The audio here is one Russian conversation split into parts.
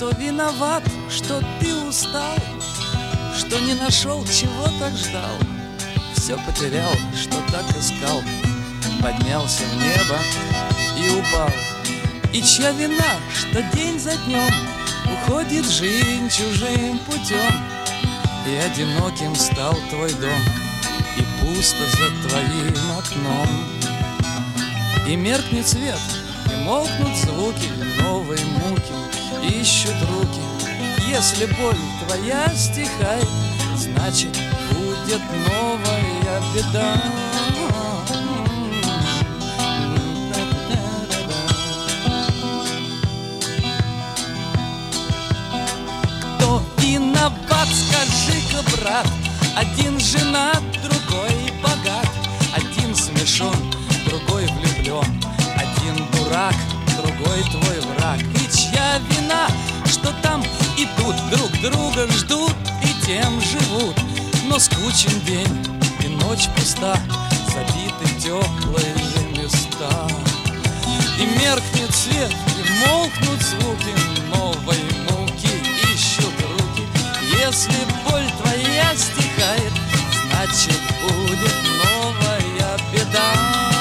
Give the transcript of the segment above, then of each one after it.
Кто виноват, что ты устал, что не нашел, чего так ждал, все потерял, что так искал, поднялся в небо и упал. И чья вина, что день за днем уходит жизнь чужим путем, и одиноким стал твой дом, и пусто за твоим окном. И меркнет свет, и молкнут звуки, новые муки ищут руки. Если боль твоя стихает, значит будет новая беда. Кто виноват, скажи-ка, брат? Один женат, другой богат, один смешон, другой влюблен, один дурак, другой твой враг. И чья вина, что там и тут друг друга ждут и тем живут? Но скучен день и ночь пуста, забиты теплые места. И меркнет свет, и молкнут звуки, новой муки ищут руки. Если боль твоя стихает, значит будет новая беда.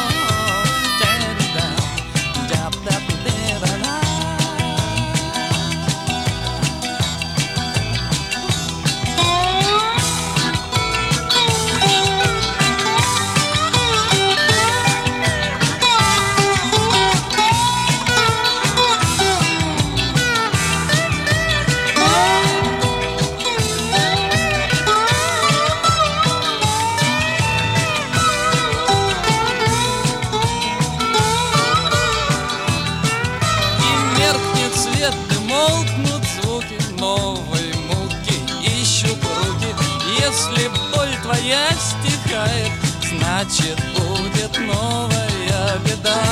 Молкнут звуки, новые муки ищут руки. Если боль твоя стихает, значит будет новая беда.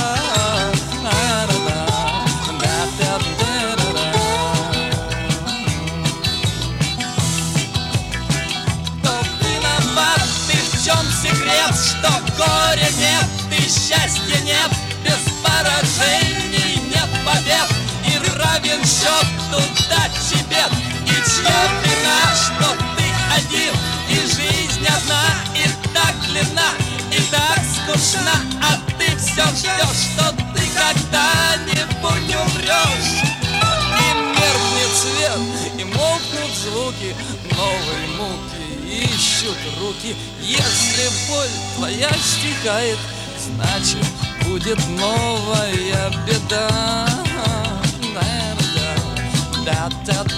Кто виноват, ты в чем секрет, что горя нет и счастья нет, без поражений нет побед, равен счет удачи бед. И чья вина, что ты один, и жизнь одна, и так длинна, и так скучна, а ты все ждешь, что ты когда-нибудь умрешь. И меркнет свет, и молкнут звуки, новые муки ищут руки. Если боль твоя стихает, значит будет новая беда. Da da